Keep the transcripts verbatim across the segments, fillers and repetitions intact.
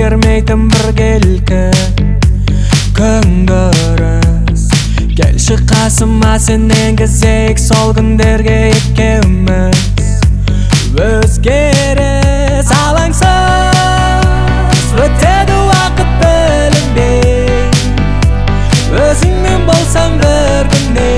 өзгермейтін бір келкі күнкөріс. Келші қасыма сен енгізейік сол күндерге екеуміз. Өзгеріс алаңсыз өтеді уақыт білінбей, өзіңмен болсам бір күнде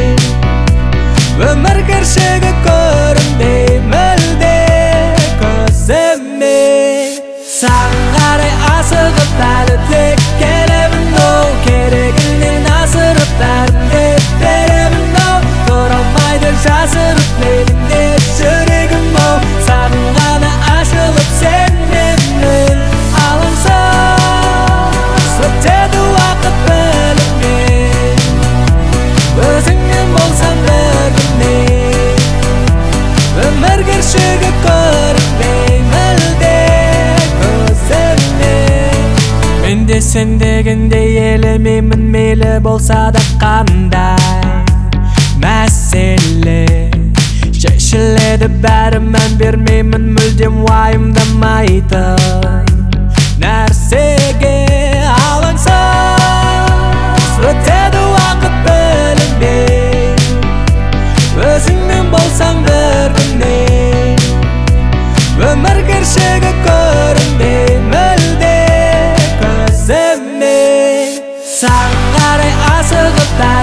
өмір кершігі көрінбей мүлде көзіме. Саған қарай асығып әлі тек келемін, ол керегіңнен асырып бәрін деп беремін, ол тұра алмайды жасырып мейліңде жүрегім, ол саған ғана ашылып сенемін. Алаңсыз өтеді уақыт білінбей, өзіңмен болсам бір күнде өмір кершігі көрінбей мүлде көзіме. Мен де сен дегендей елемеймін, мейлі болса да қандай мәселе шешіледі бәрі, мән бермеймін мүлдем уайымдамайтын нәрсеге. Алаңсыз өтеді уақыт білінбей, өзіңмен болсам бір күнде өмір кершігі көрінбей мүлде көзіме. Саған қарай асығып